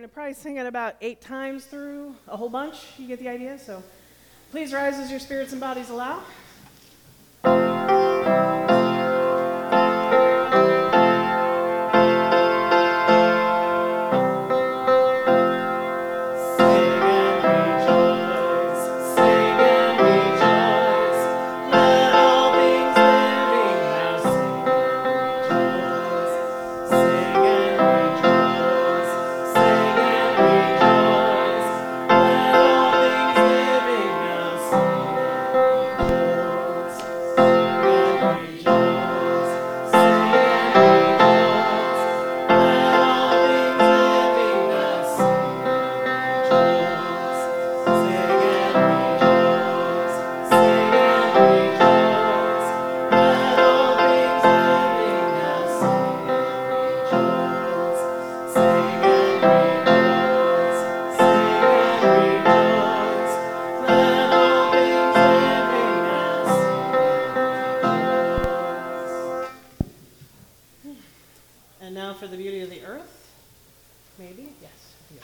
to probably sing it about 8 times through, a whole bunch. You get the idea? So please rise as your spirits and bodies allow. And now for the beauty of the earth. Maybe? Yes. Yeah.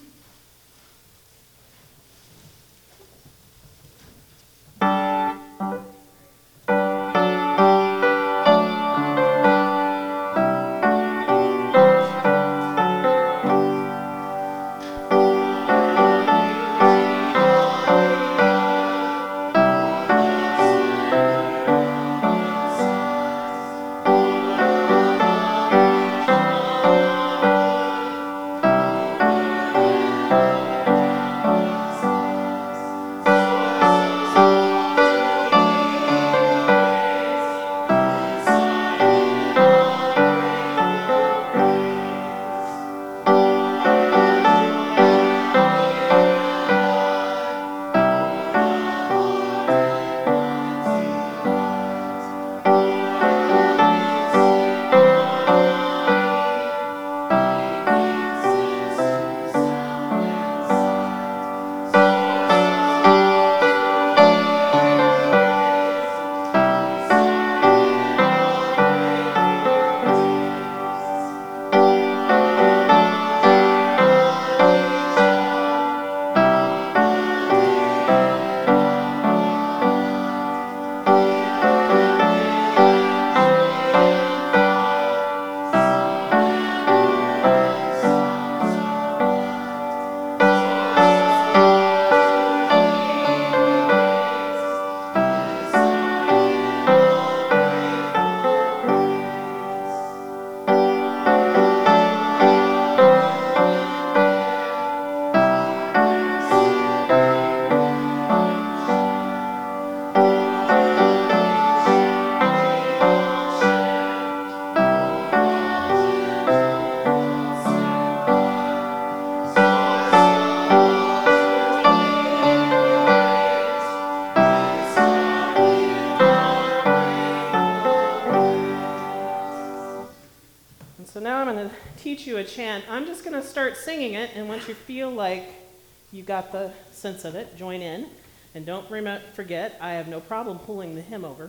So now I'm going to teach you a chant. I'm just going to start singing it, and once you feel like you got the sense of it, join in. And don't forget, I have no problem pulling the hymn over.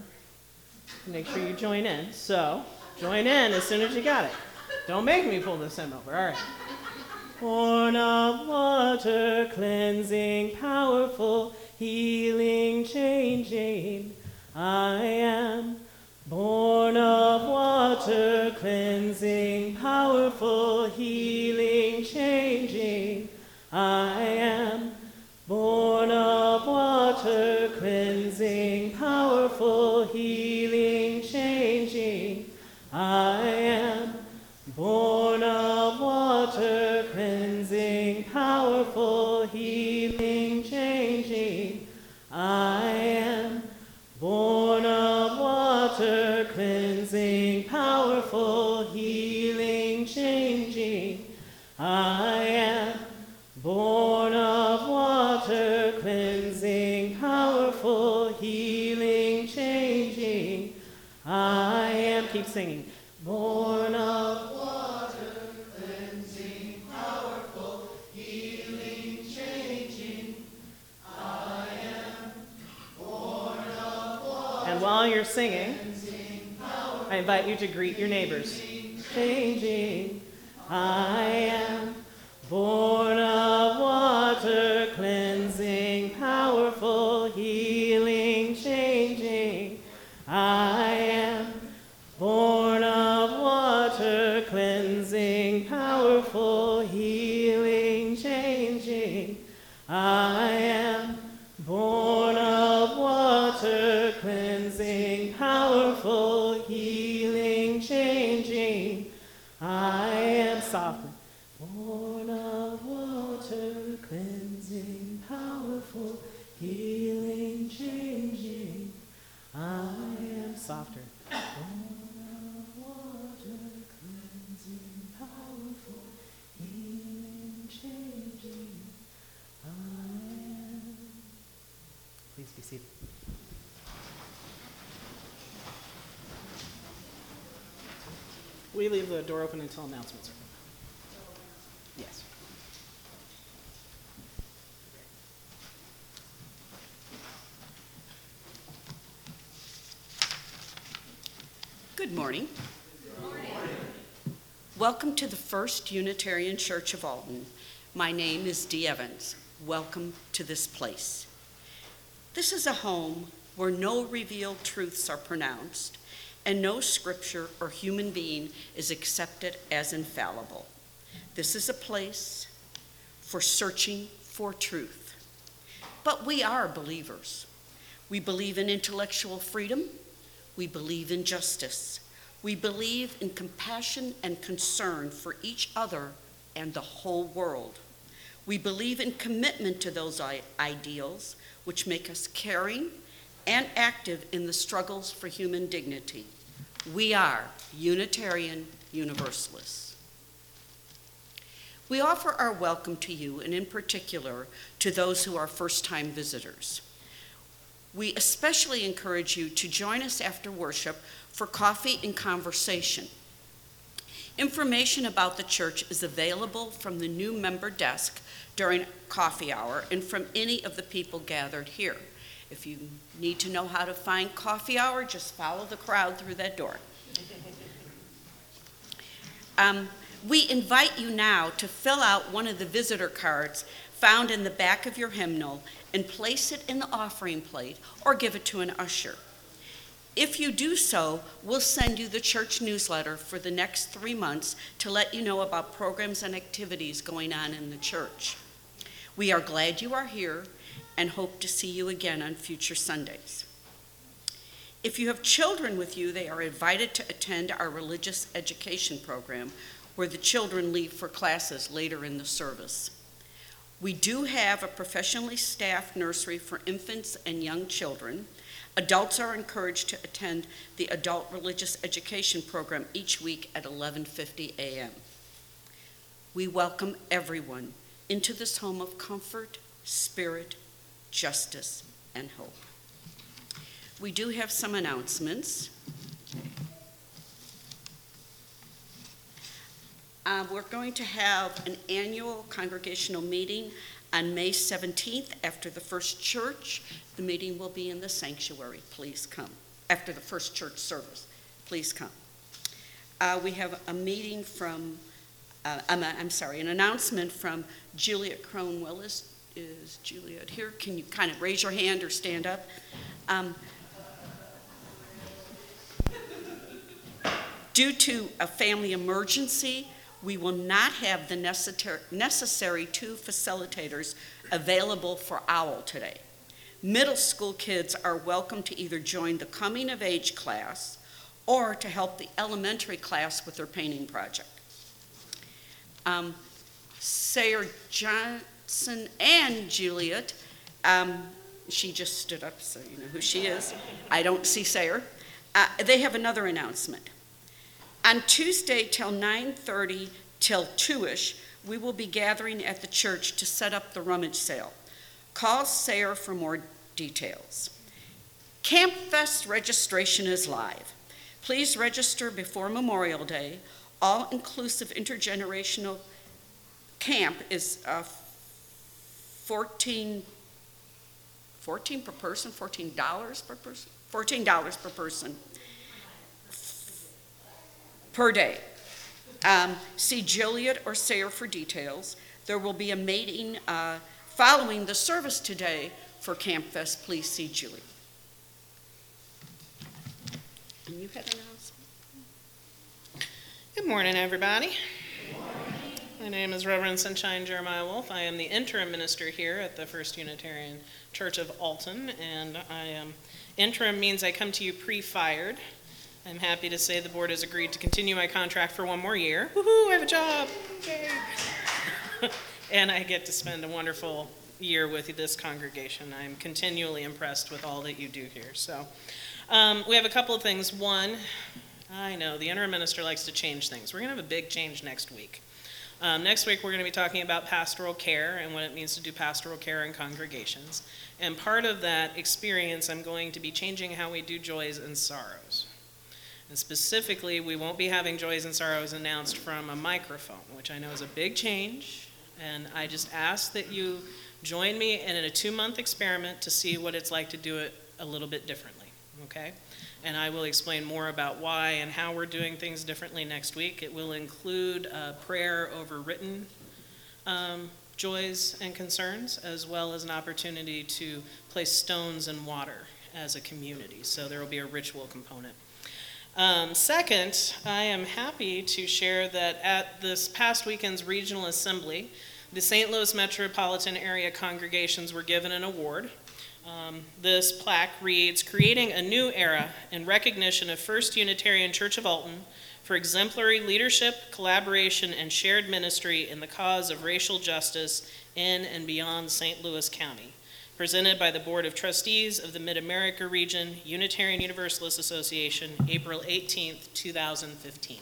Make sure you join in. So, join in as soon as you got it. Don't make me pull this hymn over. All right. Born of water, cleansing, powerful, healing, changing, I am. Born of water, cleansing, powerful, healing, changing, I am. Born of water, cleansing, powerful, healing, changing, I am. Born of water, cleansing, powerful, healing, changing, I am. Born of water, cleansing, powerful, healing, changing, I am. Born of water, cleansing, powerful, healing, changing, I am. Keep singing. Born of water, cleansing, powerful, healing, changing, I am. Born of water. And while you're singing, I invite you to greet your neighbors. Changing, I am. Born of water, cleansing, powerful, healing, changing. I am born of water, cleansing, powerful, healing, changing. I am born of water, cleansing, powerful, healing, changing. I am sovereign. Born of water, cleansing, powerful, healing, changing. I am softer. Born of water, cleansing, powerful, healing, changing. I am. Please be seated. We leave the door open until announcements are done. Yes. Good morning. Welcome to the First Unitarian Church of Alton. My name is Dee Evans. Welcome to this place. This is a home where no revealed truths are pronounced and no scripture or human being is accepted as infallible. This is a place for searching for truth. But we are believers. We believe in intellectual freedom. We believe in justice. We believe in compassion and concern for each other and the whole world. We believe in commitment to those ideals which make us caring and active in the struggles for human dignity. We are Unitarian Universalists. We offer our welcome to you, and in particular to those who are first-time visitors. We especially encourage you to join us after worship for coffee and conversation. Information about the church is available from the new member desk during coffee hour and from any of the people gathered here. If you need to know how to find coffee hour, just follow the crowd through that door. We invite you now to fill out one of the visitor cards found in the back of your hymnal and place it in the offering plate or give it to an usher. If you do so, we'll send you the church newsletter for the next 3 months to let you know about programs and activities going on in the church. We are glad you are here and hope to see you again on future Sundays. If you have children with you, they are invited to attend our religious education program, where the children leave for classes later in the service. We do have a professionally staffed nursery for infants and young children. Adults are encouraged to attend the adult religious education program each week at 11:50 a.m. We welcome everyone into this home of comfort, spirit, justice, and hope. We do have some announcements. We're going to have an annual congregational meeting on May 17th after the first church. The meeting will be in the sanctuary. Please come. After the first church service, please come. We have a meeting from, an announcement from Juliet Crone-Willis. Is Juliet here? Can you kind of raise your hand or stand up? Due to a family emergency, we will not have the necessary 2 facilitators available for OWL today. Middle school kids are welcome to either join the coming of age class or to help the elementary class with their painting project. Sayer Johnson and Juliet, she just stood up so you know who she is. I don't see Sayer. They have another announcement. On Tuesday till 9:30 till 2-ish, we will be gathering at the church to set up the rummage sale. Call Sayer for more details. Camp Fest registration is live. Please register before Memorial Day. All-inclusive intergenerational camp is $14 per person, $14 per person, $14 per person. Per day. See Juliet or Sayer for details. There will be a meeting following the service today for Camp Fest. Please see Julie. And you had an announcement? Good morning, everybody. My name is Reverend Sunshine Jeremiah Wolf. I am the interim minister here at the First Unitarian Church of Alton, and interim means I come to you pre-fired. I'm happy to say the board has agreed to continue my contract for one more year. Woohoo, I have a job! Yay! And I get to spend a wonderful year with this congregation. I'm continually impressed with all that you do here. So we have a couple of things. One, I know the interim minister likes to change things. We're going to have a big change next week. Next week, we're going to be talking about pastoral care and what it means to do pastoral care in congregations. And part of that experience, I'm going to be changing how we do joys and sorrows. And specifically, we won't be having joys and sorrows announced from a microphone, which I know is a big change. And I just ask that you join me in a 2-month experiment to see what it's like to do it a little bit differently, okay? And I will explain more about why and how we're doing things differently next week. It will include prayer over written joys and concerns, as well as an opportunity to place stones in water as a community. So there will be a ritual component. Second, I am happy to share that at this past weekend's regional assembly, the St. Louis metropolitan area congregations were given an award. This plaque reads, "Creating a New Era in Recognition of First Unitarian Church of Alton for Exemplary Leadership, Collaboration, and Shared Ministry in the Cause of Racial Justice in and Beyond St. Louis County." Presented by the Board of Trustees of the Mid-America Region Unitarian Universalist Association, April 18th, 2015.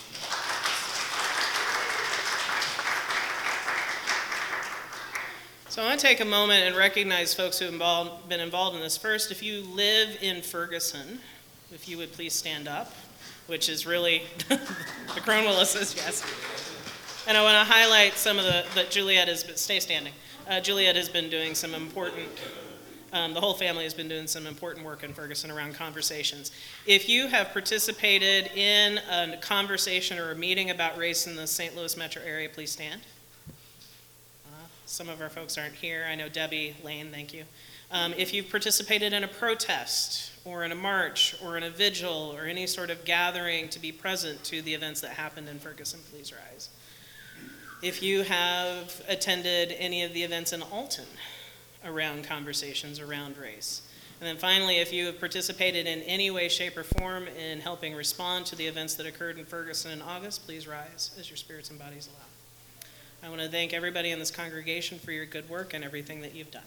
So I want to take a moment and recognize folks who have been involved in this. First, if you live in Ferguson, if you would please stand up, which is really, the Crone Willises, yes. And I want to highlight some of that Juliet has been, stay standing. Juliet has been doing some important, the whole family has been doing some important work in Ferguson around conversations. If you have participated in a conversation or a meeting about race in the St. Louis metro area, please stand. Some of our folks aren't here. I know Debbie Lane, thank you. If you've participated in a protest or in a march or in a vigil or any sort of gathering to be present to the events that happened in Ferguson, please rise. If you have attended any of the events in Alton around conversations around race. And then finally, if you have participated in any way, shape, or form in helping respond to the events that occurred in Ferguson in August, please rise as your spirits and bodies allow. I want to thank everybody in this congregation for your good work and everything that you've done.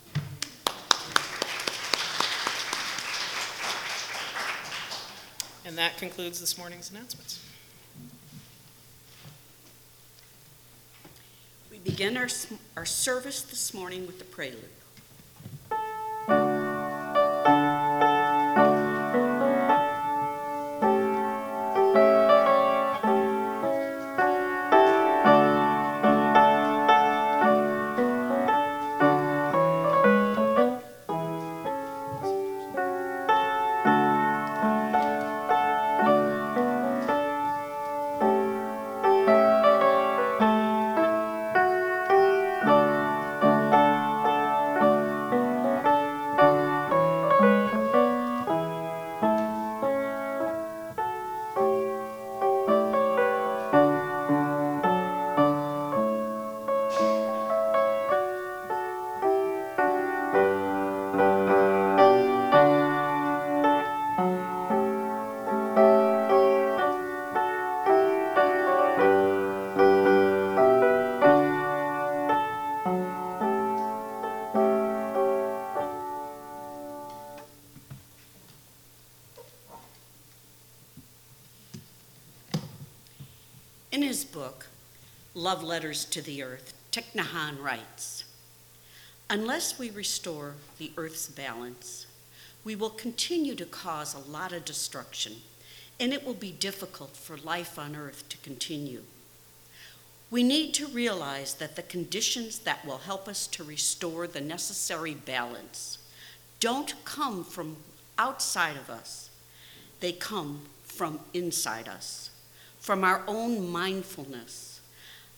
And that concludes this morning's announcements. We begin our service this morning with the prelude. In his book, Love Letters to the Earth, Thich Nhat Hanh writes, "Unless we restore the Earth's balance, we will continue to cause a lot of destruction, and it will be difficult for life on Earth to continue. We need to realize that the conditions that will help us to restore the necessary balance don't come from outside of us. They come from inside us, from our own mindfulness,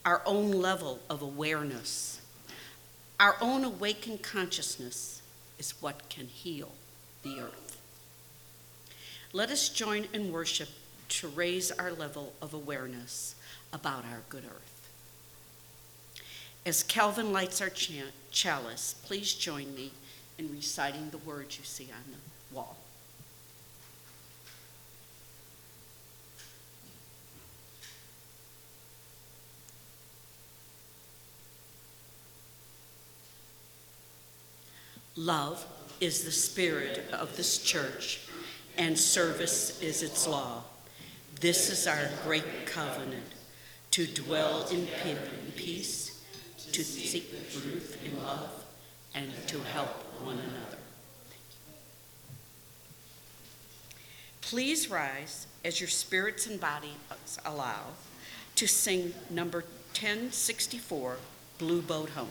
our own level of awareness, our own awakened consciousness is what can heal the earth. Let us join in worship to raise our level of awareness about our good earth. As Calvin lights our chalice, please join me in reciting the words you see on the wall. Love is the spirit of this church, and service is its law. This is our great covenant, to dwell in peace, to seek truth in love, and to help one another. Please rise as your spirits and bodies allow to sing number 1064, Blue Boat Home.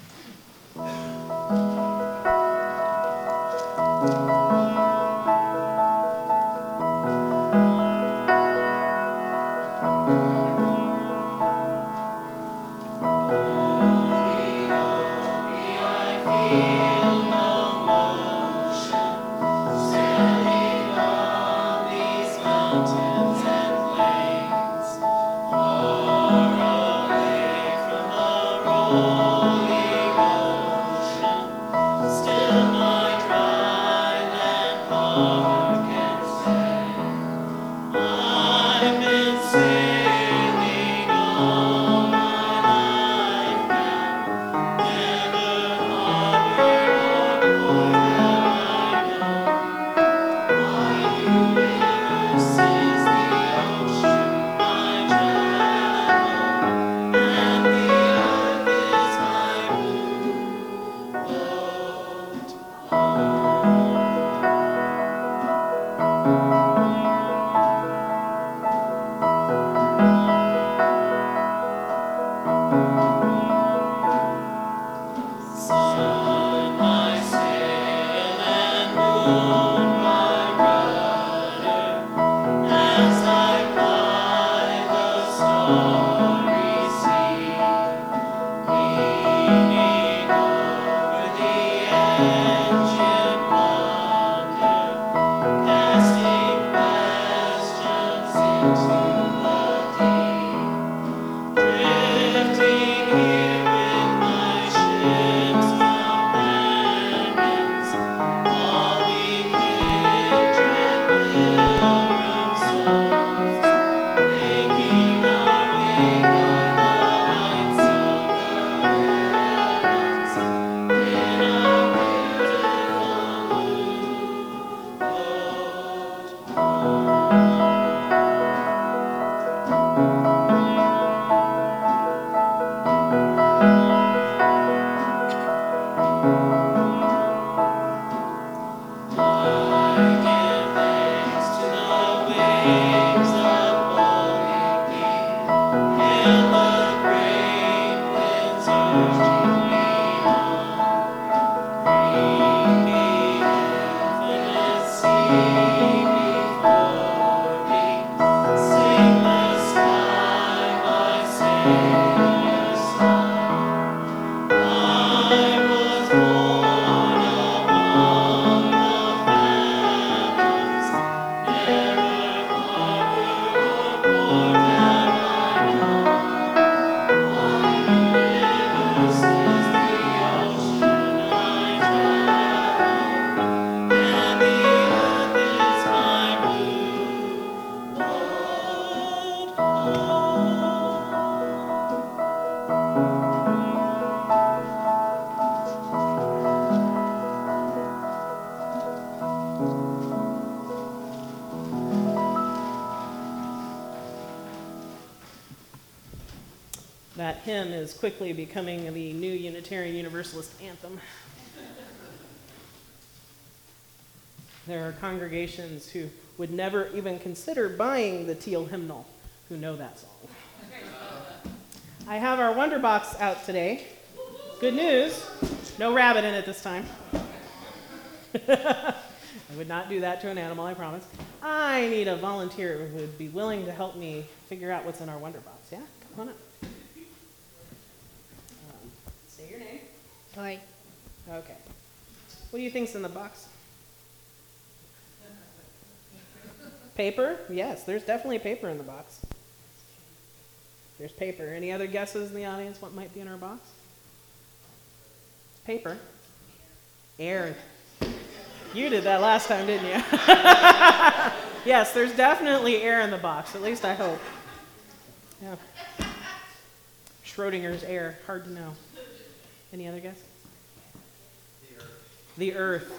That hymn is quickly becoming the new Unitarian Universalist anthem. There are congregations who would never even consider buying the teal hymnal who know that song. I have our Wonder Box out today. Good news, no rabbit in it this time. I would not do that to an animal, I promise. I need a volunteer who would be willing to help me figure out what's in our Wonder Box. Yeah, come on up. Tori. Okay. What do you think's in the box? Paper? Yes, there's definitely paper in the box. There's paper. Any other guesses in the audience what might be in our box? Paper. Air. You did that last time, didn't you? Yes, there's definitely air in the box. At least I hope. Yeah. Schrodinger's air. Hard to know. Any other guess? The earth.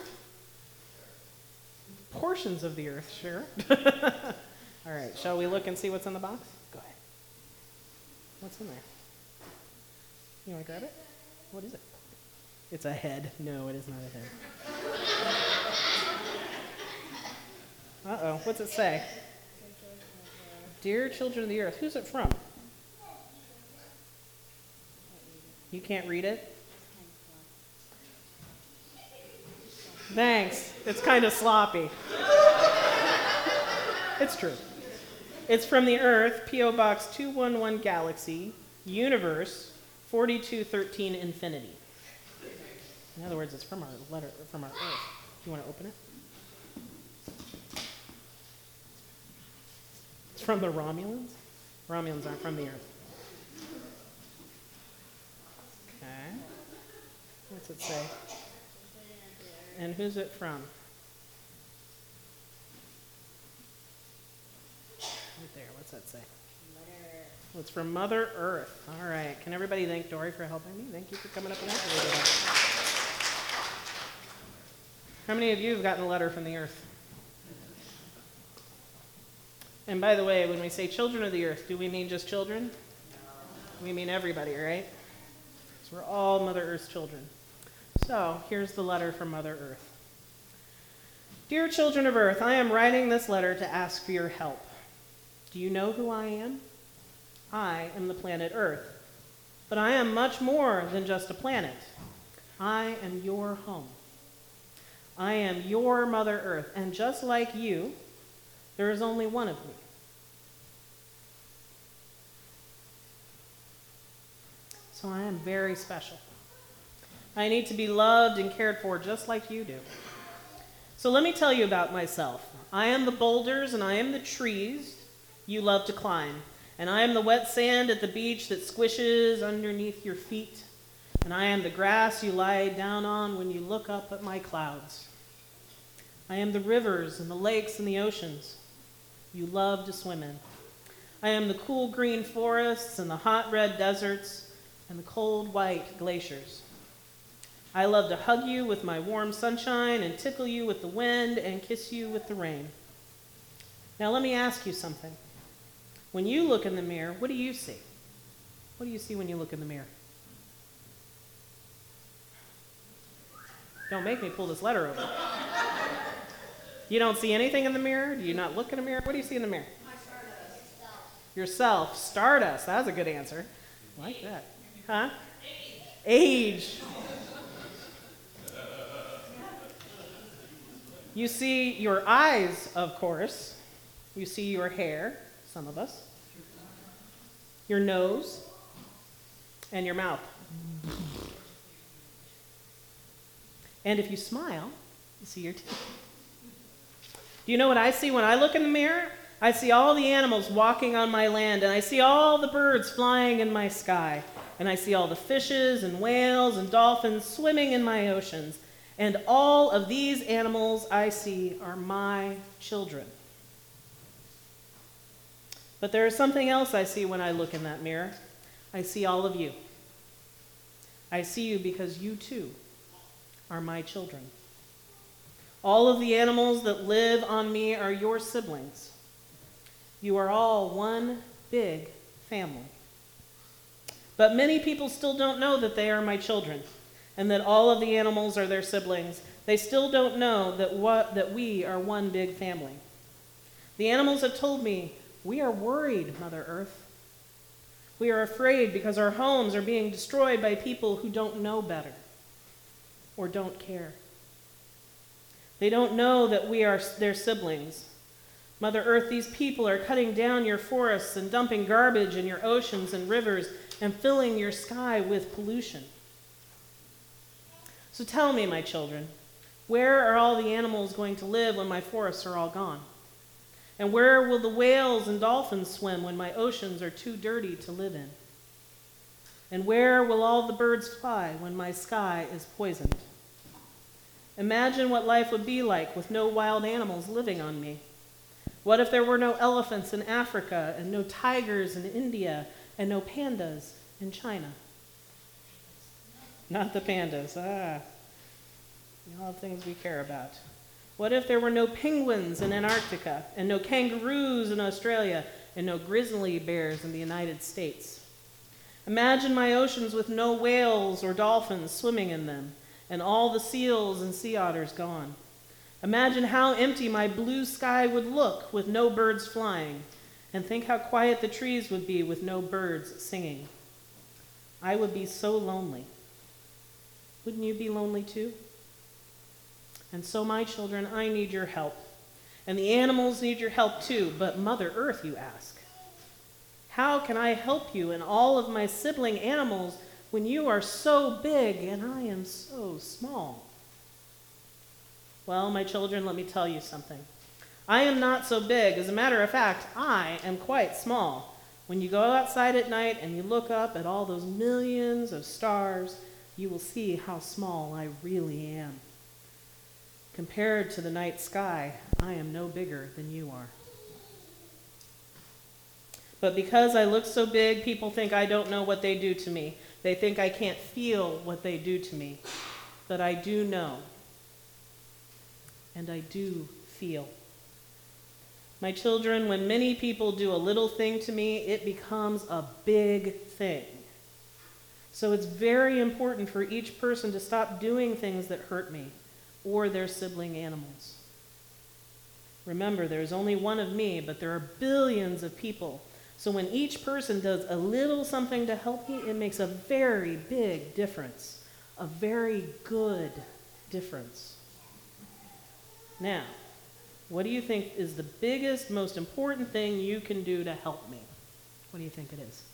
Portions of the earth, sure. All right, shall we look and see what's in the box? Go ahead. What's in there? You want to grab it? What is it? It's a head. No, it is not a head. Uh-oh, what's it say? Dear children of the earth. Who's it from? You can't read it? Thanks. It's kind of sloppy. It's true. It's from the Earth, P.O. Box 211 Galaxy, Universe, 4213 Infinity. In other words, it's from our letter, from our Earth. You want to open it? It's from the Romulans? Romulans aren't from the Earth. Okay. What's it say? And who's it from? Right there. What's that say? Mother Earth. Well, it's from Mother Earth. All right. Can everybody thank Dory for helping me? Thank you for coming up and helping me today. How many of you have gotten a letter from the Earth? And by the way, when we say children of the Earth, do we mean just children? No. We mean everybody, right? So we're all Mother Earth's children. So, here's the letter from Mother Earth. Dear children of Earth, I am writing this letter to ask for your help. Do you know who I am? I am the planet Earth. But I am much more than just a planet. I am your home. I am your Mother Earth, and just like you, there is only one of me. So I am very special. I need to be loved and cared for just like you do. So let me tell you about myself. I am the boulders and I am the trees you love to climb. And I am the wet sand at the beach that squishes underneath your feet. And I am the grass you lie down on when you look up at my clouds. I am the rivers and the lakes and the oceans you love to swim in. I am the cool green forests and the hot red deserts and the cold white glaciers. I love to hug you with my warm sunshine and tickle you with the wind and kiss you with the rain. Now let me ask you something. When you look in the mirror, what do you see? What do you see when you look in the mirror? Don't make me pull this letter over. You don't see anything in the mirror? Do you not look in a mirror? What do you see in the mirror? My stardust. Yourself. Stardust. That's a good answer. I like that. Huh? Age. You see your eyes, of course. You see your hair, some of us. Your nose. And your mouth. And if you smile, you see your teeth. Do you know what I see when I look in the mirror? I see all the animals walking on my land, and I see all the birds flying in my sky, and I see all the fishes and whales and dolphins swimming in my oceans. And all of these animals I see are my children. But there is something else I see when I look in that mirror. I see all of you. I see you because you too are my children. All of the animals that live on me are your siblings. You are all one big family. But many people still don't know that they are my children and that all of the animals are their siblings. They still don't know that we are one big family. The animals have told me, we are worried, Mother Earth. We are afraid because our homes are being destroyed by people who don't know better or don't care. They don't know that we are their siblings. Mother Earth, these people are cutting down your forests and dumping garbage in your oceans and rivers and filling your sky with pollution. So tell me, my children, where are all the animals going to live when my forests are all gone? And where will the whales and dolphins swim when my oceans are too dirty to live in? And where will all the birds fly when my sky is poisoned? Imagine what life would be like with no wild animals living on me. What if there were no elephants in Africa, and no tigers in India, and no pandas in China? Not the pandas. We all have things we care about. What if there were no penguins in Antarctica, and no kangaroos in Australia, and no grizzly bears in the United States? Imagine my oceans with no whales or dolphins swimming in them, and all the seals and sea otters gone. Imagine how empty my blue sky would look with no birds flying, and think how quiet the trees would be with no birds singing. I would be so lonely. Wouldn't you be lonely too? And so, my children, I need your help. And the animals need your help too, but Mother Earth, you ask. How can I help you and all of my sibling animals when you are so big and I am so small? Well, my children, let me tell you something. I am not so big. As a matter of fact, I am quite small. When you go outside at night and you look up at all those millions of stars, you will see how small I really am. Compared to the night sky, I am no bigger than you are. But because I look so big, people think I don't know what they do to me. They think I can't feel what they do to me. But I do know. And I do feel. My children, when many people do a little thing to me, it becomes a big thing. So it's very important for each person to stop doing things that hurt me or their sibling animals. Remember, there's only one of me, but there are billions of people. So when each person does a little something to help me, it makes a very big difference, a very good difference. Now, what do you think is the biggest, most important thing you can do to help me? What do you think it is?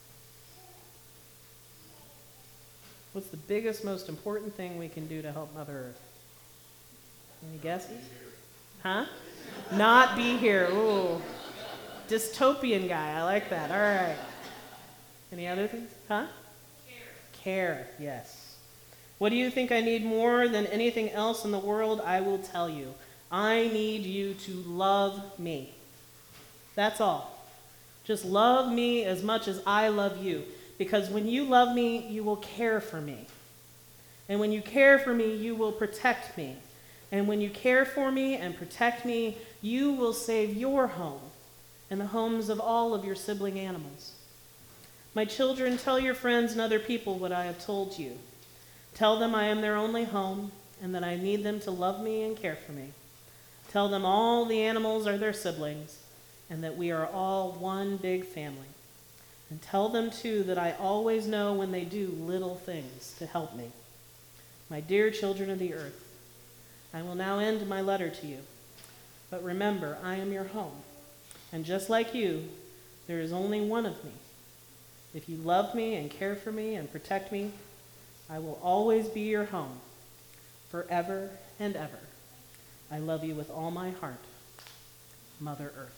What's the biggest, most important thing we can do to help Mother Earth? Any guesses? Huh? Not be here. Ooh. Dystopian guy. I like that. All right. Any other things? Huh? Care. Yes. What do you think I need more than anything else in the world? I will tell you. I need you to love me. That's all. Just love me as much as I love you. Because when you love me, you will care for me. And when you care for me, you will protect me. And when you care for me and protect me, you will save your home and the homes of all of your sibling animals. My children, tell your friends and other people what I have told you. Tell them I am their only home and that I need them to love me and care for me. Tell them all the animals are their siblings and that we are all one big family. And tell them, too, that I always know when they do little things to help me. My dear children of the earth, I will now end my letter to you. But remember, I am your home. And just like you, there is only one of me. If you love me and care for me and protect me, I will always be your home, forever and ever. I love you with all my heart, Mother Earth.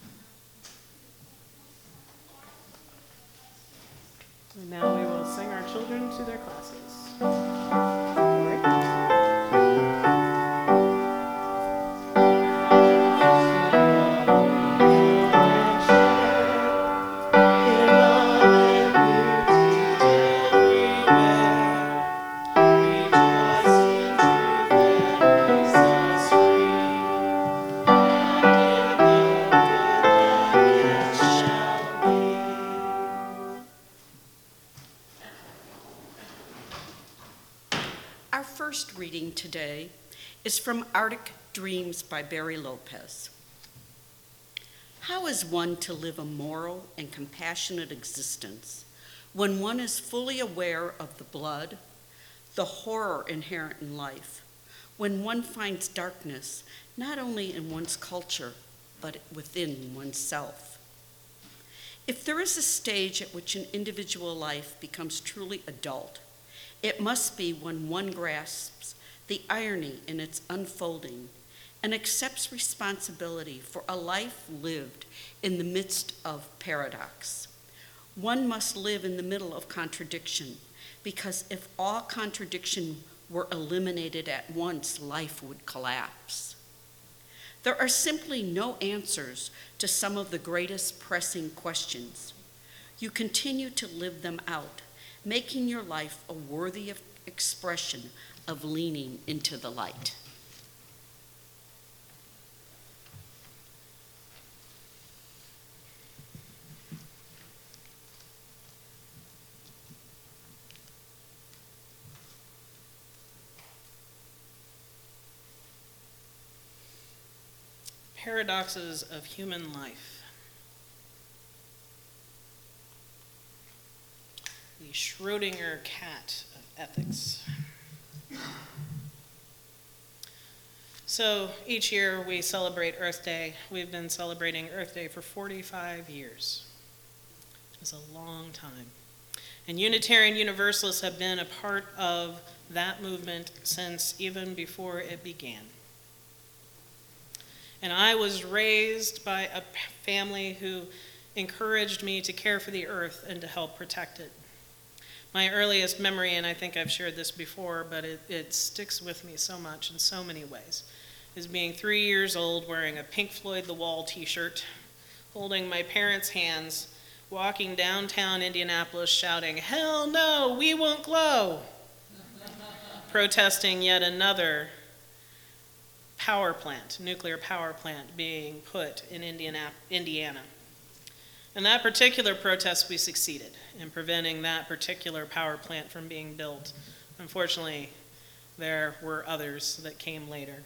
And now we will sing our children to their classes. Our first reading today is from Arctic Dreams by Barry Lopez. How is one to live a moral and compassionate existence when one is fully aware of the blood, the horror inherent in life, when one finds darkness not only in one's culture, but within oneself? If there is a stage at which an individual life becomes truly adult, It must be when one grasps the irony in its unfolding and accepts responsibility for a life lived in the midst of paradox. One must live in the middle of contradiction, because if all contradiction were eliminated at once, life would collapse. There are simply no answers to some of the greatest pressing questions. You continue to live them out, making your life a worthy expression of leaning into the light. Paradoxes of human life. The Schrödinger cat of ethics. So each year we celebrate Earth Day. We've been celebrating Earth Day for 45 years. It's a long time. And Unitarian Universalists have been a part of that movement since even before it began. And I was raised by a family who encouraged me to care for the earth and to help protect it. My earliest memory, and I think I've shared this before, but it sticks with me so much in so many ways, is being 3 years old, wearing a Pink Floyd The Wall t-shirt, holding my parents' hands, walking downtown Indianapolis shouting, "Hell no, we won't glow!" protesting yet another nuclear power plant being put in Indiana. In that particular protest, we succeeded in preventing that particular power plant from being built. Unfortunately, there were others that came later.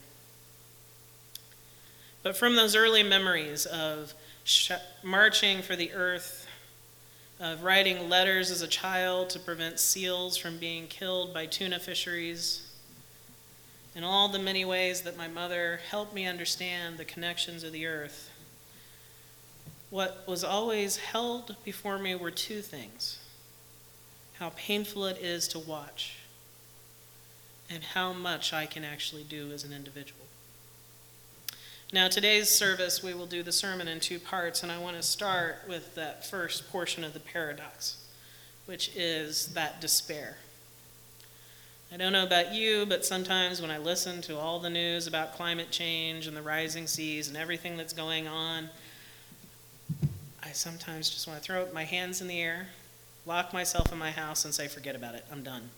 But from those early memories of marching for the earth, of writing letters as a child to prevent seals from being killed by tuna fisheries, in all the many ways that my mother helped me understand the connections of the earth, what was always held before me were two things: how painful it is to watch, and how much I can actually do as an individual. Now, today's service, we will do the sermon in two parts, and I want to start with that first portion of the paradox, which is that despair. I don't know about you, but sometimes when I listen to all the news about climate change and the rising seas and everything that's going on, I sometimes just want to throw up my hands in the air, lock myself in my house, and say, forget about it, I'm done.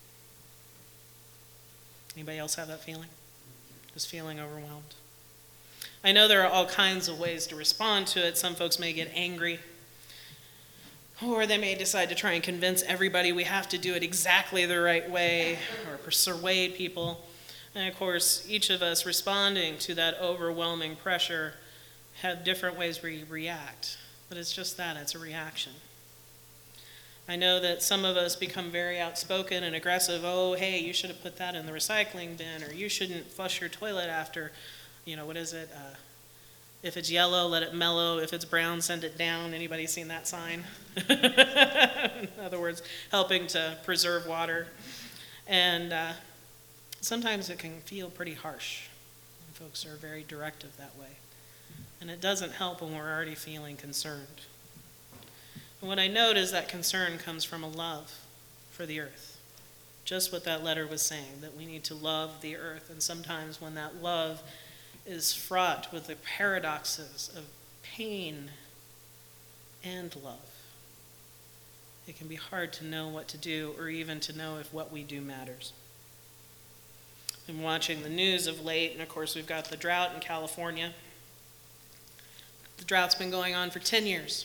Anybody else have that feeling? Just feeling overwhelmed? I know there are all kinds of ways to respond to it. Some folks may get angry, or they may decide to try and convince everybody we have to do it exactly the right way, or persuade people. And of course, each of us responding to that overwhelming pressure have different ways we react. But it's just that, it's a reaction. I know that some of us become very outspoken and aggressive. Oh, hey, you should have put that in the recycling bin, or you shouldn't flush your toilet after, what is it? If it's yellow, let it mellow. If it's brown, send it down. Anybody seen that sign? In other words, helping to preserve water. And sometimes it can feel pretty harsh. And folks are very directive that way. And it doesn't help when we're already feeling concerned. And what I note is that concern comes from a love for the earth. Just what that letter was saying, that we need to love the earth. And sometimes when that love is fraught with the paradoxes of pain and love, it can be hard to know what to do, or even to know if what we do matters. Been watching the news of late, and of course we've got the drought in California. The drought's been going on for 10 years.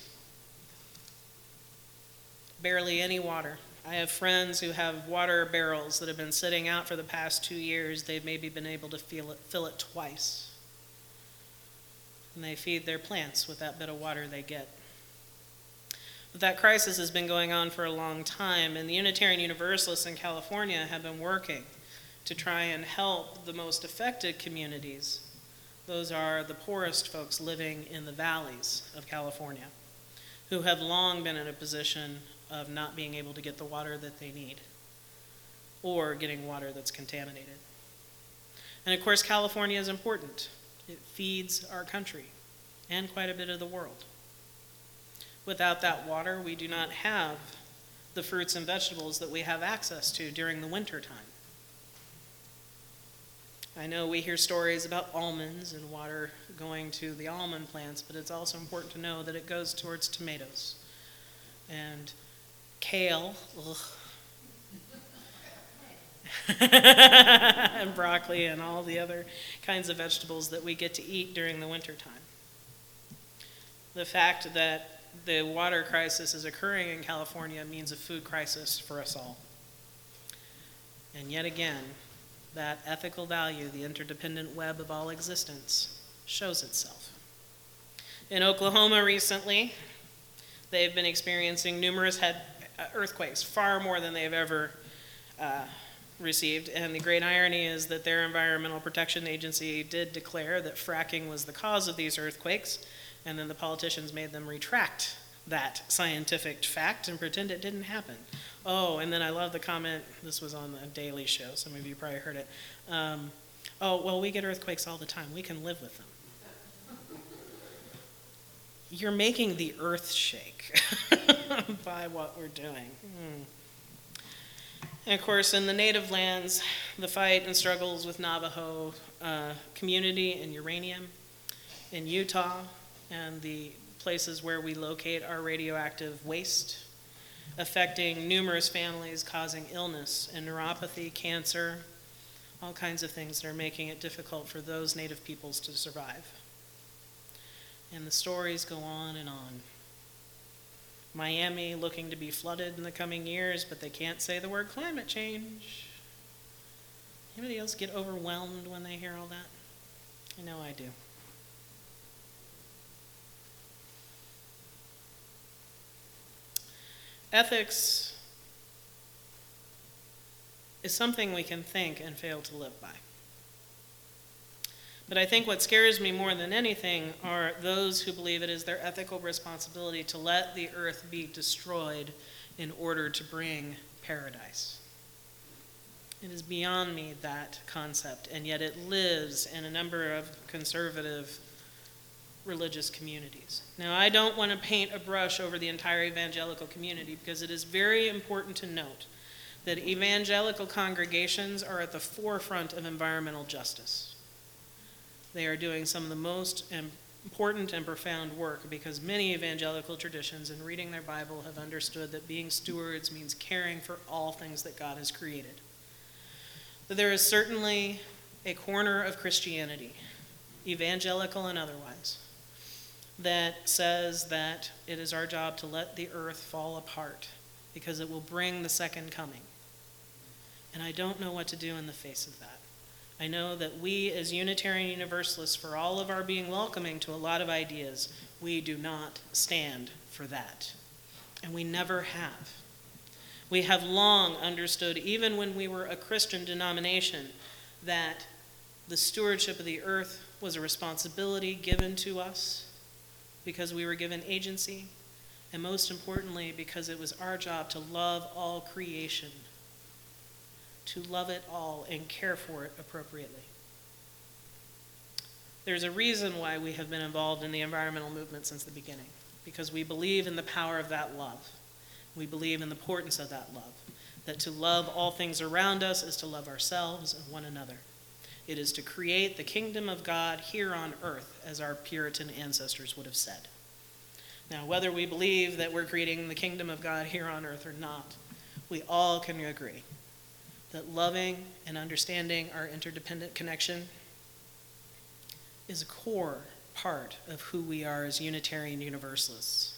Barely any water. I have friends who have water barrels that have been sitting out for the past 2 years. They've maybe been able to fill it twice. And they feed their plants with that bit of water they get. But that crisis has been going on for a long time, and the Unitarian Universalists in California have been working to try and help the most affected communities. Those are the poorest folks living in the valleys of California, who have long been in a position of not being able to get the water that they need. or getting water that's contaminated. And of course, California is important. It feeds our country and quite a bit of the world. Without that water, we do not have the fruits and vegetables that we have access to during the winter time. I know we hear stories about almonds and water going to the almond plants, but it's also important to know that it goes towards tomatoes and kale, and broccoli and all the other kinds of vegetables that we get to eat during the winter time. The fact that the water crisis is occurring in California means a food crisis for us all. And yet again, that ethical value, the interdependent web of all existence, shows itself. In Oklahoma recently, they've been experiencing numerous earthquakes, far more than they've ever received. And the great irony is that their Environmental Protection Agency did declare that fracking was the cause of these earthquakes, and then the politicians made them retract that scientific fact and pretend it didn't happen. Oh, and then I love the comment, this was on the Daily Show, some of you probably heard it. Oh, well, we get earthquakes all the time. We can live with them. You're making the earth shake by what we're doing. And of course, in the native lands, the fight and struggles with Navajo community and uranium in Utah and the places where we locate our radioactive waste, affecting numerous families, causing illness and neuropathy, cancer, all kinds of things that are making it difficult for those native peoples to survive. And the stories go on and on. Miami looking to be flooded in the coming years, but they can't say the word climate change. Anybody else get overwhelmed when they hear all that? I know I do. Ethics is something we can think and fail to live by. But I think what scares me more than anything are those who believe it is their ethical responsibility to let the earth be destroyed in order to bring paradise. It is beyond me, that concept, and yet it lives in a number of conservative religious communities. Now, I don't want to paint a brush over the entire evangelical community because it is very important to note that evangelical congregations are at the forefront of environmental justice. They are doing some of the most important and profound work because many evangelical traditions in reading their Bible have understood that being stewards means caring for all things that God has created. But there is certainly a corner of Christianity, evangelical and otherwise, that says that it is our job to let the earth fall apart because it will bring the second coming. And I don't know what to do in the face of that. I know that we as Unitarian Universalists, for all of our being welcoming to a lot of ideas, we do not stand for that. And we never have. We have long understood, even when we were a Christian denomination, that the stewardship of the earth was a responsibility given to us because we were given agency, and most importantly, because it was our job to love all creation, to love it all and care for it appropriately. There's a reason why we have been involved in the environmental movement since the beginning, because we believe in the power of that love. We believe in the importance of that love, that to love all things around us is to love ourselves and one another. It is to create the kingdom of God here on earth, as our Puritan ancestors would have said. Now, whether we believe that we're creating the kingdom of God here on earth or not, we all can agree that loving and understanding our interdependent connection is a core part of who we are as Unitarian Universalists.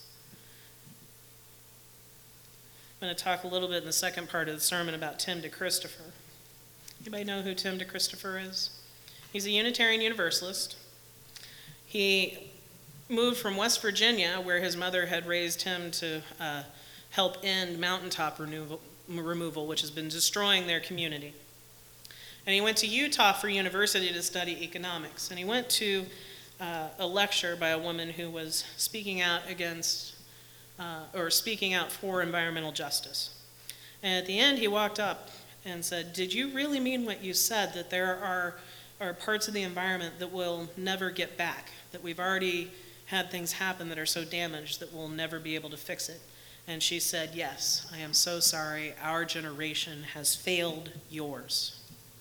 I'm going to talk a little bit in the second part of the sermon about Tim DeChristopher. Anybody know who Tim DeChristopher is? He's a Unitarian Universalist. He moved from West Virginia, where his mother had raised him to help end mountaintop removal, which has been destroying their community. And he went to Utah for university to study economics. And he went to a lecture by a woman who was speaking out for environmental justice. And at the end, he walked up and said, did you really mean what you said, that there are parts of the environment that we'll never get back, that we've already had things happen that are so damaged that we'll never be able to fix it? And she said, yes, I am so sorry. Our generation has failed yours.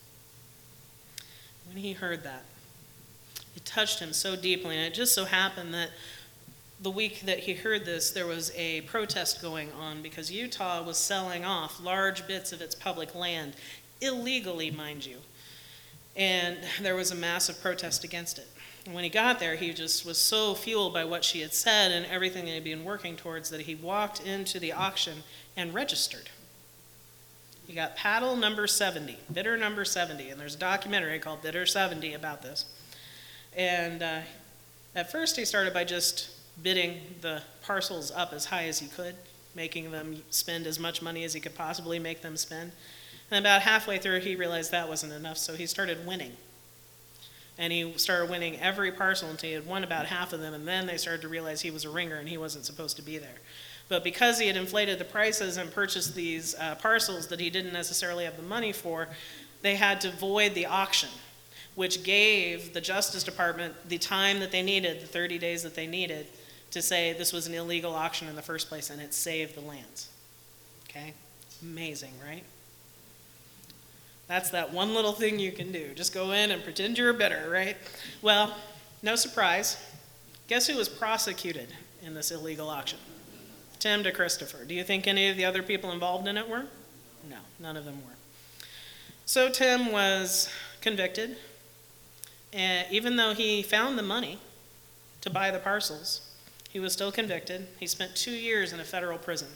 When he heard that, it touched him so deeply, and it just so happened that the week that he heard this, there was a protest going on because Utah was selling off large bits of its public land, illegally, mind you. And there was a massive protest against it. And when he got there, he just was so fueled by what she had said and everything they had been working towards that he walked into the auction and registered. He got paddle number 70, bidder number 70, and there's a documentary called Bidder 70 about this. And at first he started by just bidding the parcels up as high as he could, making them spend as much money as he could possibly make them spend. And about halfway through, he realized that wasn't enough, so he started winning. And he started winning every parcel until he had won about half of them, and then they started to realize he was a ringer and he wasn't supposed to be there. But because he had inflated the prices and purchased these parcels that he didn't necessarily have the money for, they had to void the auction, which gave the Justice Department the time that they needed, the 30 days that they needed, to say this was an illegal auction in the first place, and it saved the lands. Okay? Amazing, right? That's that one little thing you can do. Just go in and pretend you're a bidder, right? Well, no surprise. Guess who was prosecuted in this illegal auction? Tim DeChristopher. Do you think any of the other people involved in it were? No, none of them were. So Tim was convicted, and even though he found the money to buy the parcels, he was still convicted. He spent 2 years in a federal prison.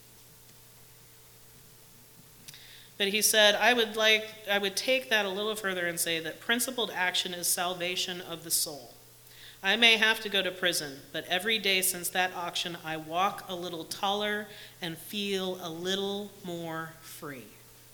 But he said, I would take that a little further and say that principled action is salvation of the soul. I may have to go to prison, but every day since that auction, I walk a little taller and feel a little more free.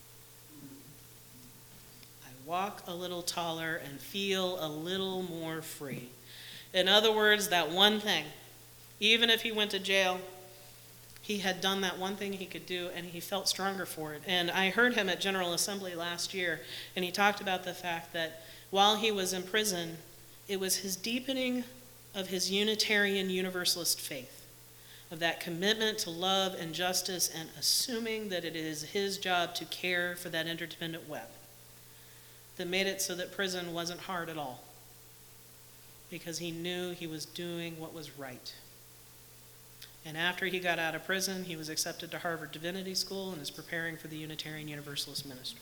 I walk a little taller and feel a little more free. In other words, that one thing, even if he went to jail, he had done that one thing he could do, and he felt stronger for it. And I heard him at General Assembly last year, and he talked about the fact that while he was in prison, it was his deepening of his Unitarian Universalist faith, of that commitment to love and justice and assuming that it is his job to care for that interdependent web, that made it so that prison wasn't hard at all, because he knew he was doing what was right. And after he got out of prison, he was accepted to Harvard Divinity School and is preparing for the Unitarian Universalist ministry.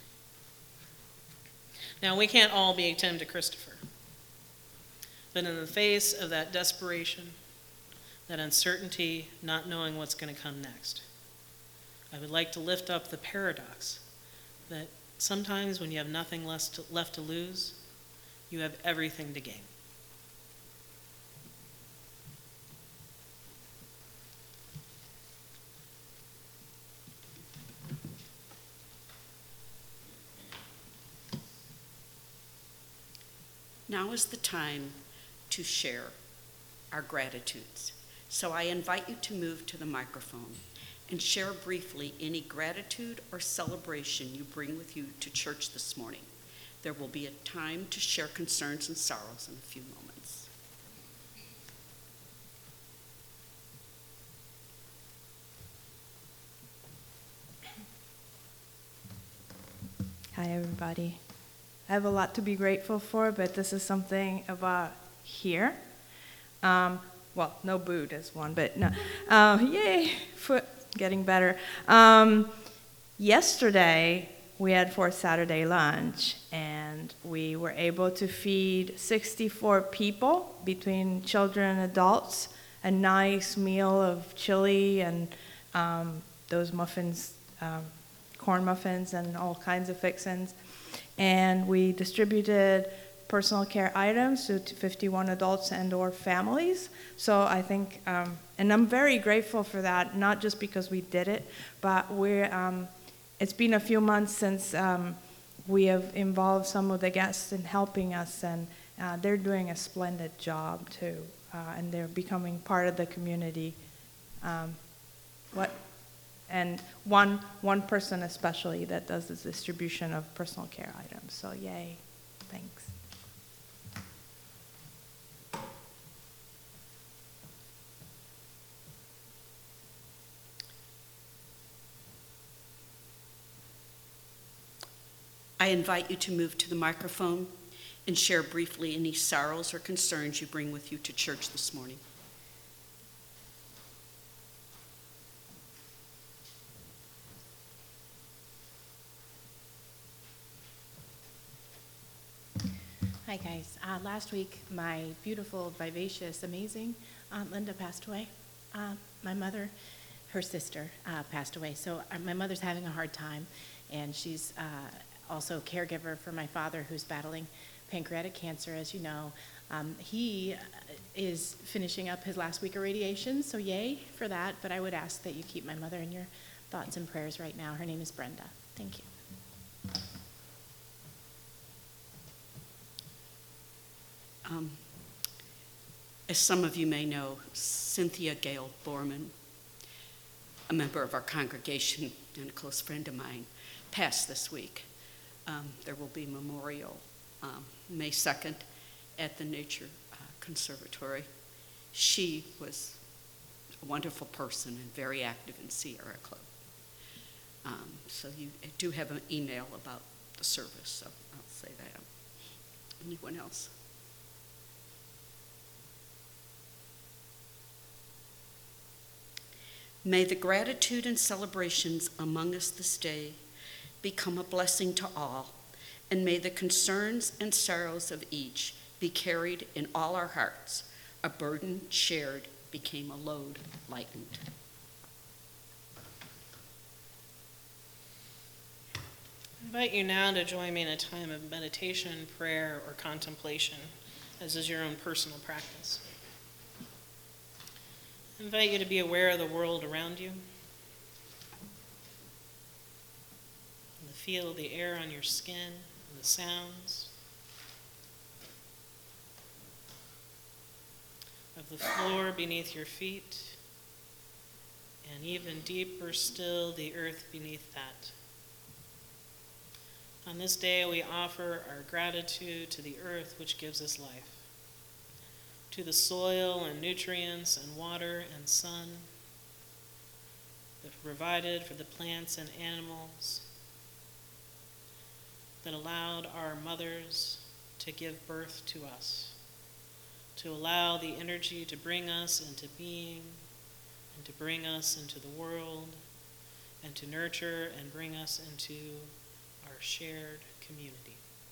Now, we can't all be Tim DeChristopher. But in the face of that desperation, that uncertainty, not knowing what's going to come next, I would like to lift up the paradox that sometimes when you have nothing left to lose, you have everything to gain. Now is the time to share our gratitudes. So I invite you to move to the microphone and share briefly any gratitude or celebration you bring with you to church this morning. There will be a time to share concerns and sorrows in a few moments. Hi, everybody. I have a lot to be grateful for, but this is something about here. Well, no boot is one, but no. Yay, foot getting better. Yesterday, we had Fourth Saturday lunch, and we were able to feed 64 people, between children and adults, a nice meal of chili and those muffins, corn muffins and all kinds of fixins. And we distributed personal care items to 51 adults and or families. So I think, and I'm very grateful for that, not just because we did it, but it's been a few months since we have involved some of the guests in helping us, and they're doing a splendid job too, and they're becoming part of the community. What? and one person especially that does the distribution of personal care items. So yay, thanks. I invite you to move to the microphone and share briefly any sorrows or concerns you bring with you to church this morning. Hi, guys. Last week, my beautiful, vivacious, amazing Aunt Linda passed away. My mother, her sister, passed away. So my mother's having a hard time, and she's also a caregiver for my father, who's battling pancreatic cancer, as you know. He is finishing up his last week of radiation, so yay for that. But I would ask that you keep my mother in your thoughts and prayers right now. Her name is Brenda. Thank you. As some of you may know, Cynthia Gale Borman, a member of our congregation and a close friend of mine, passed this week. There will be a memorial May 2nd at the Nature Conservatory. She was a wonderful person and very active in Sierra Club. So you do have an email about the service, so I'll say that. Anyone else? May the gratitude and celebrations among us this day become a blessing to all, and may the concerns and sorrows of each be carried in all our hearts. A burden shared became a load lightened. I invite you now to join me in a time of meditation, prayer, or contemplation, as is your own personal practice. I invite you to be aware of the world around you, and the feel of the air on your skin, and the sounds of the floor beneath your feet, and even deeper still, the earth beneath that. On this day, we offer our gratitude to the earth which gives us life, to the soil and nutrients and water and sun that provided for the plants and animals, that allowed our mothers to give birth to us, to allow the energy to bring us into being and to bring us into the world and to nurture and bring us into our shared community.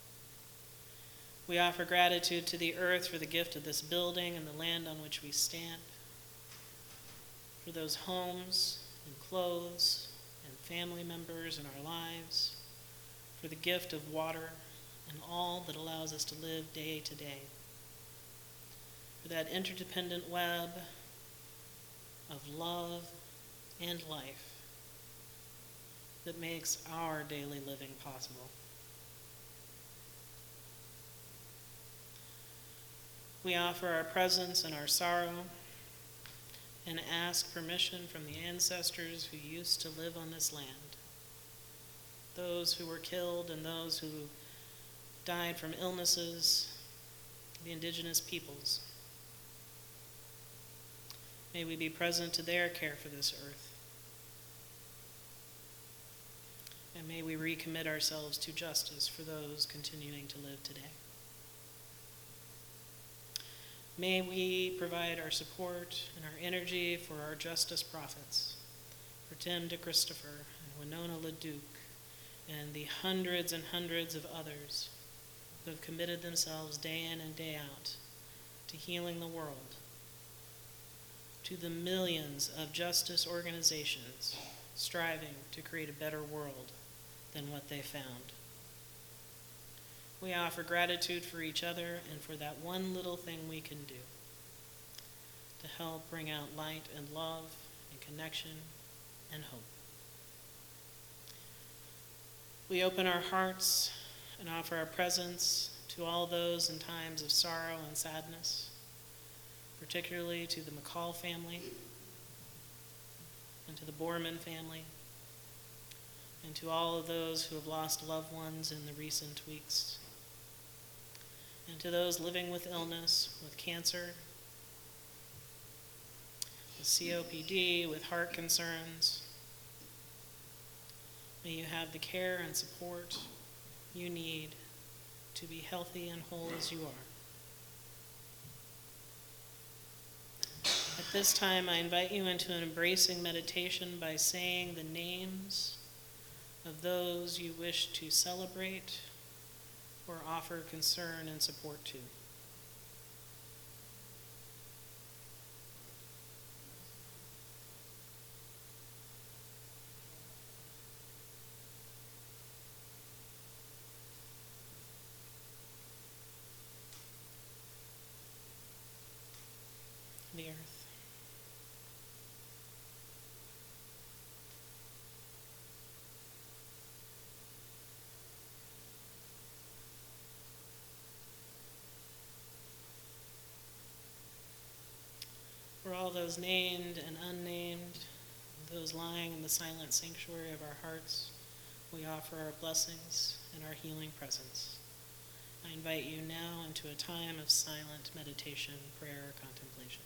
We offer gratitude to the earth for the gift of this building and the land on which we stand, for those homes and clothes and family members in our lives, for the gift of water and all that allows us to live day to day, for that interdependent web of love and life that makes our daily living possible. We offer our presence and our sorrow and ask permission from the ancestors who used to live on this land, those who were killed and those who died from illnesses, the indigenous peoples. May we be present to their care for this earth. And may we recommit ourselves to justice for those continuing to live today. May we provide our support and our energy for our justice prophets, for Tim DeChristopher and Winona LaDuke, and the hundreds and hundreds of others who have committed themselves day in and day out to healing the world, to the millions of justice organizations striving to create a better world than what they found. We offer gratitude for each other and for that one little thing we can do to help bring out light and love and connection and hope. We open our hearts and offer our presence to all those in times of sorrow and sadness, particularly to the McCall family and to the Borman family, and to all of those who have lost loved ones in the recent weeks, and to those living with illness, with cancer, with COPD, with heart concerns. May you have the care and support you need to be healthy and whole as you are. At this time, I invite you into an embracing meditation by saying the names of those you wish to celebrate or offer concern and support to. The earth. For all those named and unnamed, those lying in the silent sanctuary of our hearts, we offer our blessings and our healing presence. I invite you now into a time of silent meditation, prayer, contemplation.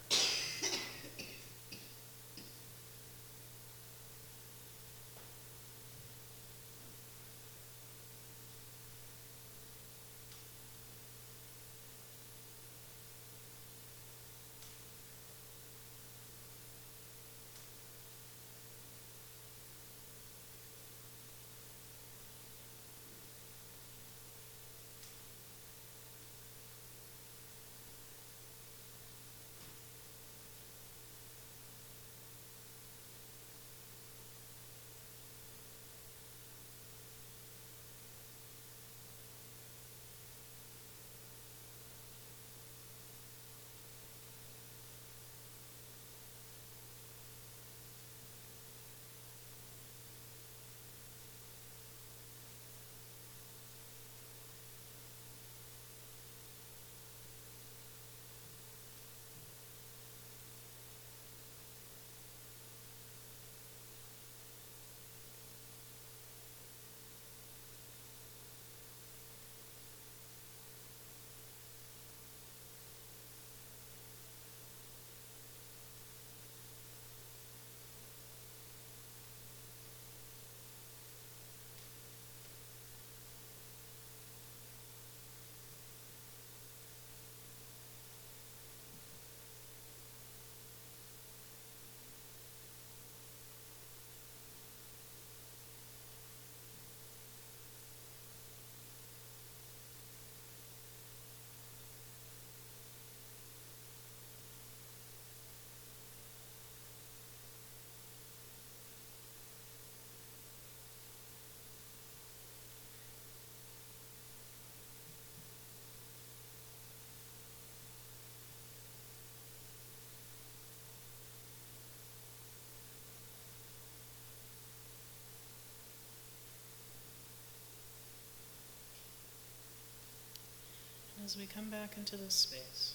As we come back into this space,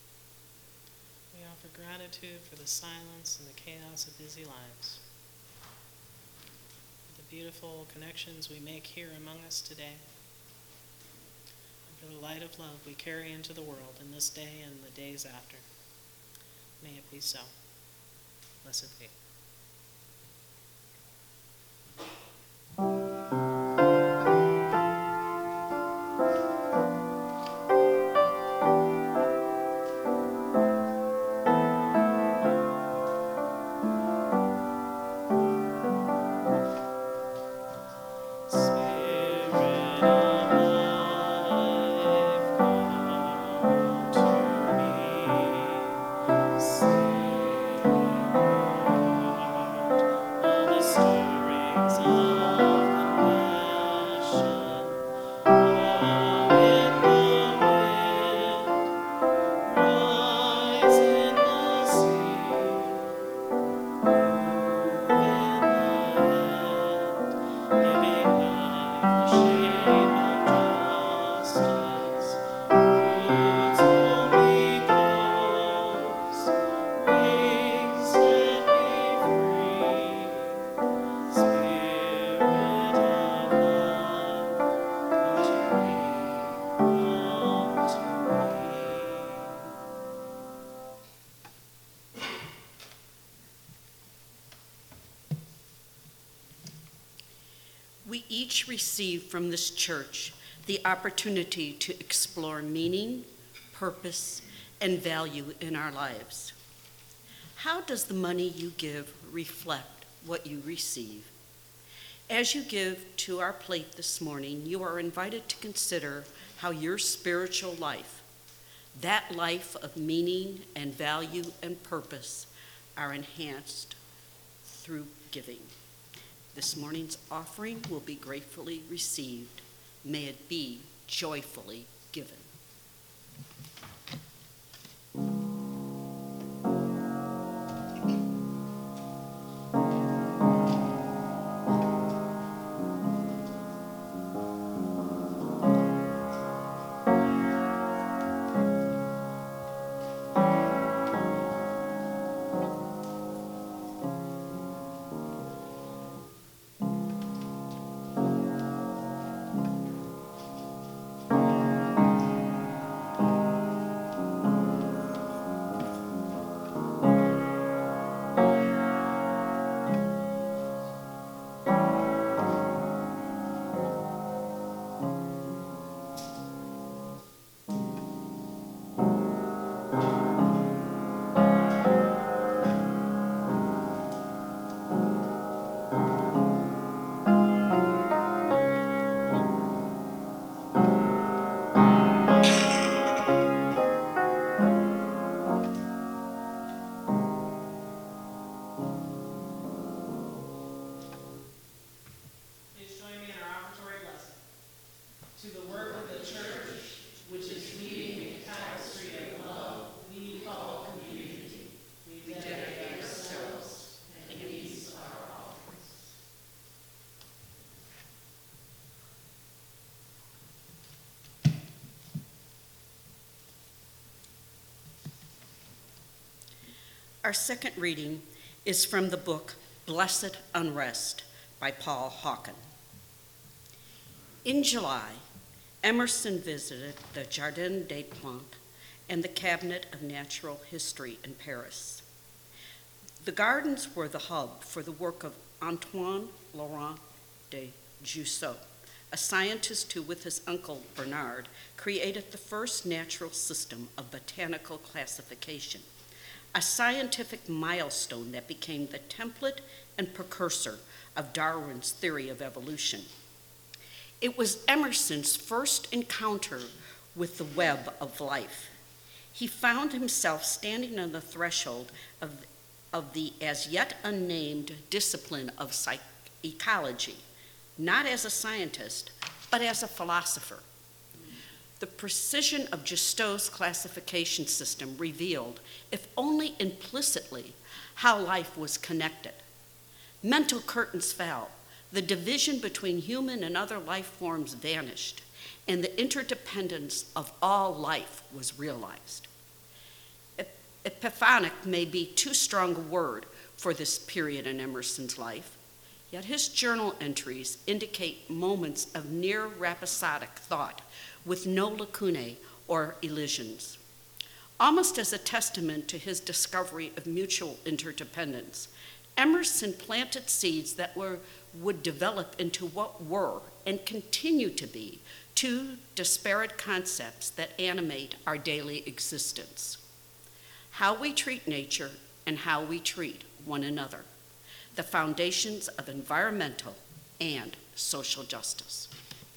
we offer gratitude for the silence and the chaos of busy lives, for the beautiful connections we make here among us today, and for the light of love we carry into the world in this day and the days after. May it be so. Blessed be. Spirit of life, come to me. we each receive from this church the opportunity to explore meaning, purpose, and value in our lives. How does the money you give reflect what you receive? As you give to our plate this morning, you are invited to consider how your spiritual life, that life of meaning and value and purpose, are enhanced through giving. This morning's offering will be gratefully received. May it be joyfully given. Please join me in our offertory blessing. To the work of the church, which is weaving a tapestry of love, we call community. We dedicate ourselves, and these are our offerings. Our second reading is from the book Blessed Unrest by Paul Hawken. In July, Emerson visited the Jardin des Plantes and the Cabinet of Natural History in Paris. The gardens were the hub for the work of Antoine Laurent de Jussieu, a scientist who, with his uncle Bernard, created the first natural system of botanical classification, a scientific milestone that became the template and precursor of Darwin's theory of evolution. It was Emerson's first encounter with the web of life. He found himself standing on the threshold of the as yet unnamed discipline of ecology, not as a scientist, but as a philosopher. The precision of Jussieu's classification system revealed, if only implicitly, how life was connected. Mental curtains fell. The division between human and other life forms vanished, and the interdependence of all life was realized. Epiphanic may be too strong a word for this period in Emerson's life, yet his journal entries indicate moments of near rhapsodic thought with no lacunae or elisions. Almost as a testament to his discovery of mutual interdependence, Emerson planted seeds that would develop into what were and continue to be two disparate concepts that animate our daily existence: how we treat nature and how we treat one another, the foundations of environmental and social justice.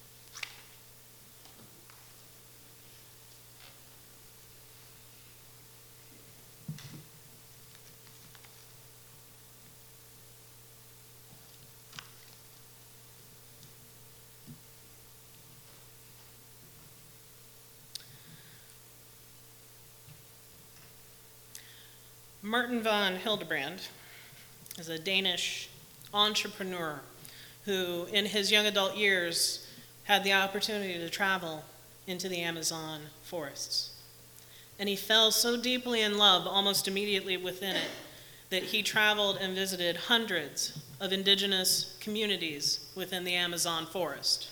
Martin von Hildebrand is a Danish entrepreneur who, in his young adult years, had the opportunity to travel into the Amazon forests. And he fell so deeply in love almost immediately within it that he traveled and visited hundreds of indigenous communities within the Amazon forest.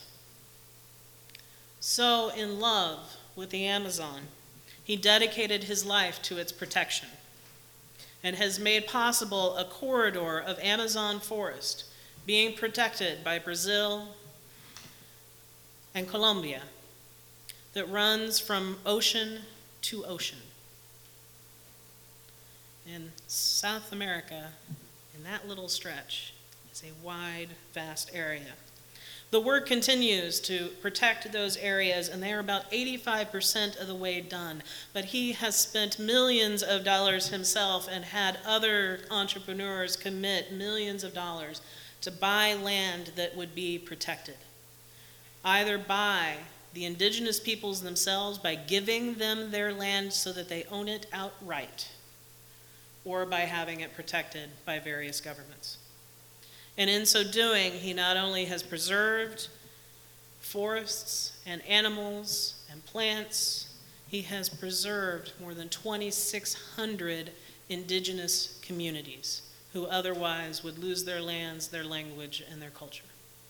So in love with the Amazon, he dedicated his life to its protection and has made possible a corridor of Amazon forest being protected by Brazil and Colombia that runs from ocean to ocean. In South America, in that little stretch, is a wide, vast area. The work continues to protect those areas, and they are about 85% of the way done. But he has spent millions of dollars himself and had other entrepreneurs commit millions of dollars to buy land that would be protected, either by the indigenous peoples themselves, by giving them their land so that they own it outright, or by having it protected by various governments. And in so doing, he not only has preserved forests and animals and plants, he has preserved more than 2,600 indigenous communities who otherwise would lose their lands, their language, and their culture.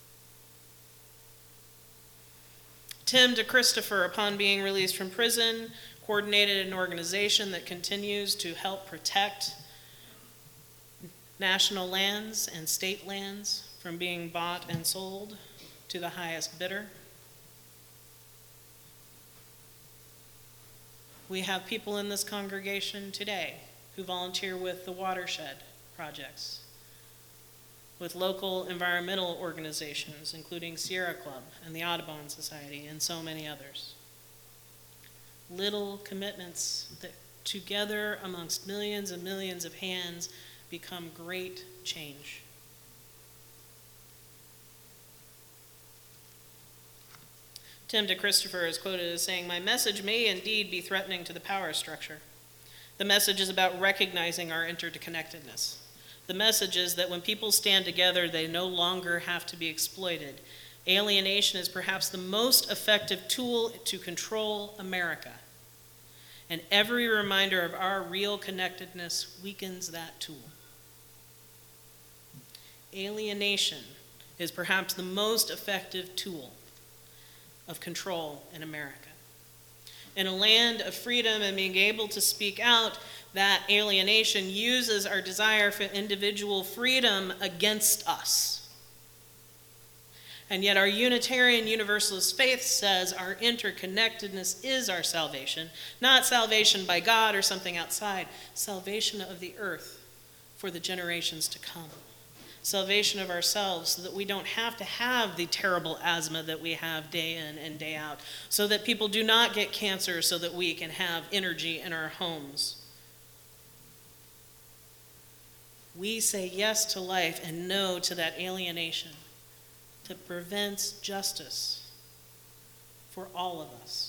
Tim DeChristopher, upon being released from prison, coordinated an organization that continues to help protect national lands and state lands from being bought and sold to the highest bidder. We have people in this congregation today who volunteer with the watershed projects, with local environmental organizations, including Sierra Club and the Audubon Society and so many others. Little commitments that together amongst millions and millions of hands become great change. Tim DeChristopher is quoted as saying, "My message may indeed be threatening to the power structure. The message is about recognizing our interconnectedness. The message is that when people stand together, they no longer have to be exploited. Alienation is perhaps the most effective tool to control America. And every reminder of our real connectedness weakens that tool." Alienation is perhaps the most effective tool of control in America. In a land of freedom and being able to speak out, that alienation uses our desire for individual freedom against us. And yet our Unitarian Universalist faith says our interconnectedness is our salvation, not salvation by God or something outside, salvation of the earth for the generations to come. Salvation of ourselves so that we don't have to have the terrible asthma that we have day in and day out, so that people do not get cancer, so that we can have energy in our homes. We say yes to life and no to that alienation that prevents justice for all of us.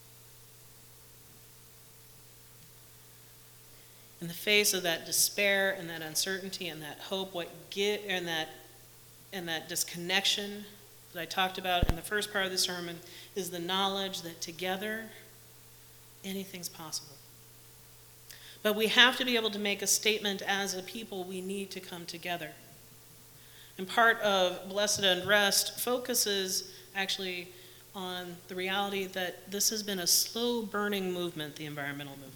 In the face of that despair and that uncertainty and that hope, and that disconnection that I talked about in the first part of the sermon is the knowledge that together anything's possible. But we have to be able to make a statement as a people. We need to come together. And part of Blessed Unrest focuses actually on the reality that this has been a slow burning movement, the environmental movement.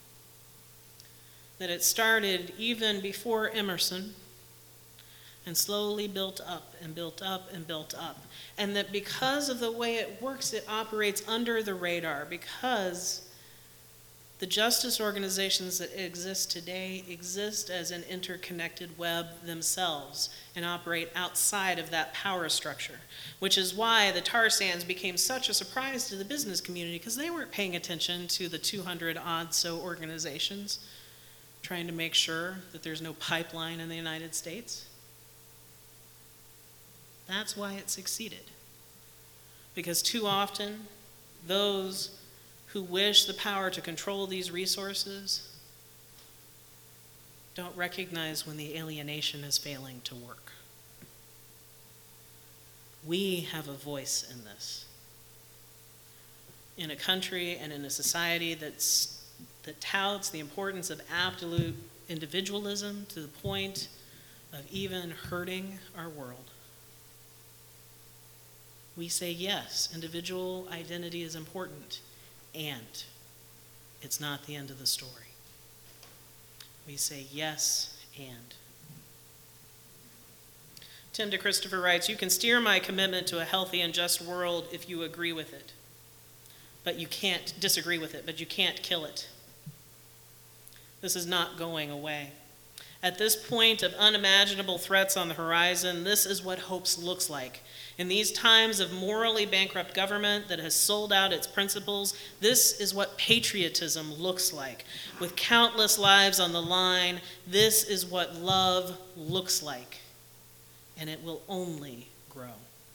That it started even before Emerson and slowly built up and built up and built up. And that because of the way it works, it operates under the radar, because the justice organizations that exist today exist as an interconnected web themselves and operate outside of that power structure, which is why the tar sands became such a surprise to the business community, because they weren't paying attention to the 200 odd so organizations trying to make sure that there's no pipeline in the United States. That's why it succeeded. Because too often, those who wish the power to control these resources don't recognize when the alienation is failing to work. We have a voice in this. In a country and in a society that touts the importance of absolute individualism to the point of even hurting our world. We say, yes, individual identity is important, and it's not the end of the story. We say yes, and. Tim DeChristopher writes, "You can steer my commitment to a healthy and just world if you agree with it. But you can't disagree with it, but you can't kill it. This is not going away. At this point of unimaginable threats on the horizon, this is what hope looks like. In these times of morally bankrupt government that has sold out its principles, this is what patriotism looks like. With countless lives on the line, this is what love looks like. And it will only grow."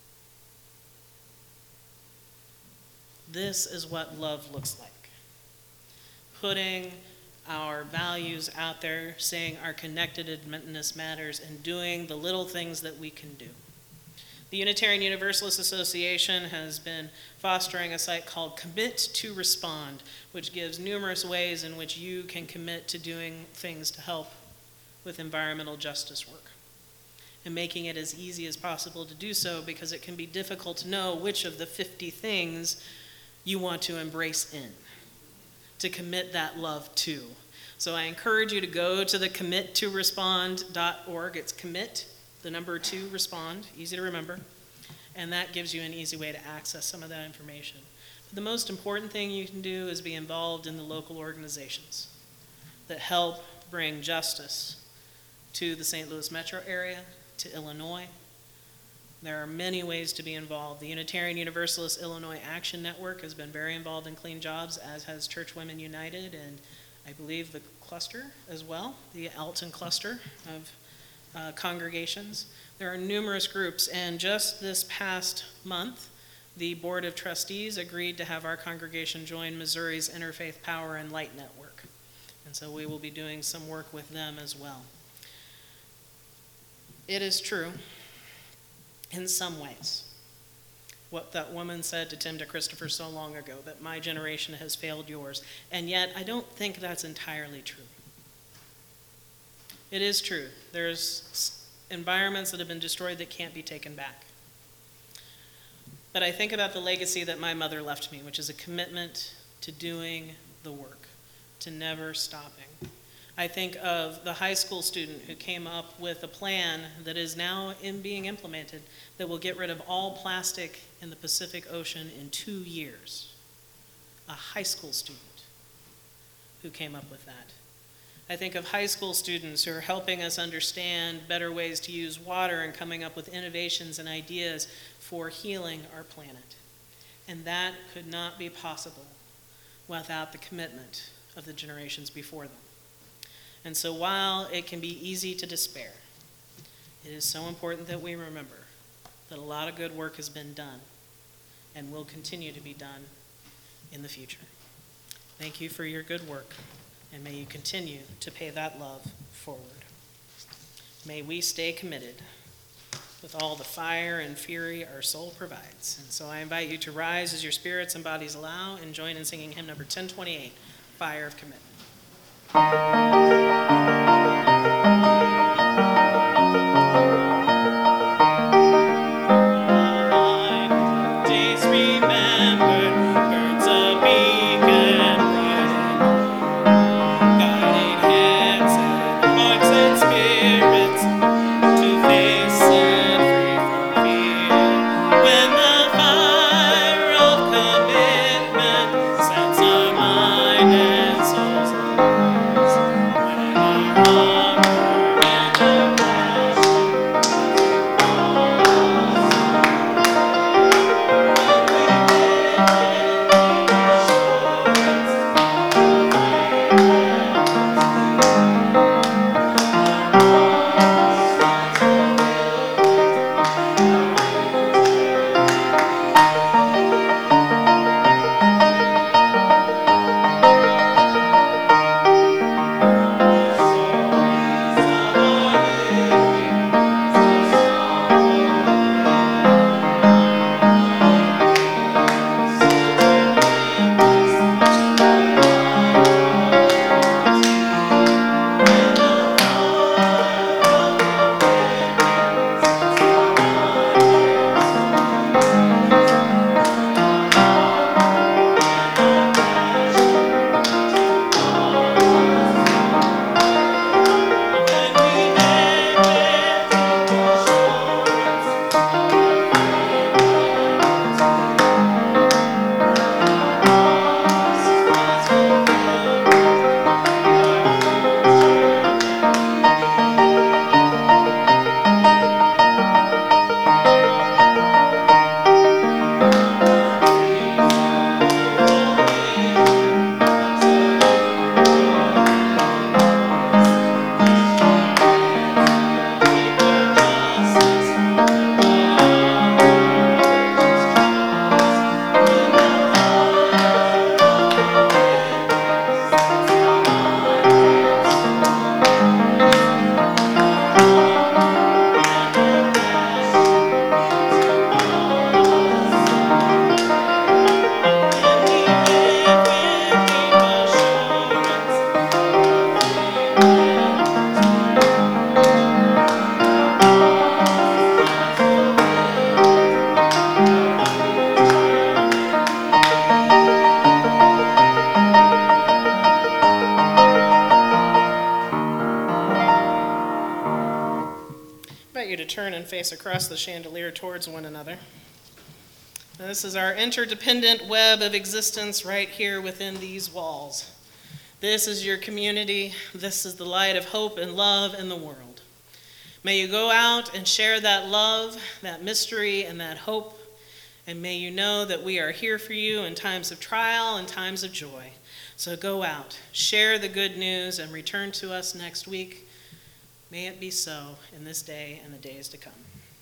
This is what love looks like. Putting our values out there, saying our connectedness matters, and doing the little things that we can do. The Unitarian Universalist Association has been fostering a site called Commit to Respond, which gives numerous ways in which you can commit to doing things to help with environmental justice work, and making it as easy as possible to do so, because it can be difficult to know which of the 50 things you want to embrace to commit that love to. So I encourage you to go to the committorespond.org. It's commit, the number 2, respond, easy to remember, and that gives you an easy way to access some of that information. But the most important thing you can do is be involved in the local organizations that help bring justice to the St. Louis metro area, to Illinois. There are many ways to be involved. The Unitarian Universalist Illinois Action Network has been very involved in clean jobs, as has Church Women United, and I believe the cluster as well, the Alton cluster of congregations. There are numerous groups, and just this past month, the Board of Trustees agreed to have our congregation join Missouri's Interfaith Power and Light Network. And so we will be doing some work with them as well. It is true, in some ways, what that woman said to Tim DeChristopher so long ago, that my generation has failed yours. And yet, I don't think that's entirely true. It is true. There's environments that have been destroyed that can't be taken back. But I think about the legacy that my mother left me, which is a commitment to doing the work, to never stopping. I think of the high school student who came up with a plan that is now being implemented that will get rid of all plastic in the Pacific Ocean in 2 years. A high school student who came up with that. I think of high school students who are helping us understand better ways to use water and coming up with innovations and ideas for healing our planet. And that could not be possible without the commitment of the generations before them. And so while it can be easy to despair, it is so important that we remember that a lot of good work has been done and will continue to be done in the future. Thank you for your good work, and may you continue to pay that love forward. May we stay committed with all the fire and fury our soul provides. And so I invite you to rise as your spirits and bodies allow, and join in singing hymn number 1028, Fire of Commitment. Sets our mind and souls ablaze. invite you to turn and face across the chandelier towards one another. Now, this is our interdependent web of existence right here within these walls. This is your community. This is the light of hope and love in the world. May you go out and share that love, that mystery, and that hope. And may you know that we are here for you in times of trial and times of joy. So go out, share the good news, and return to us next week. May it be so in this day and the days to come.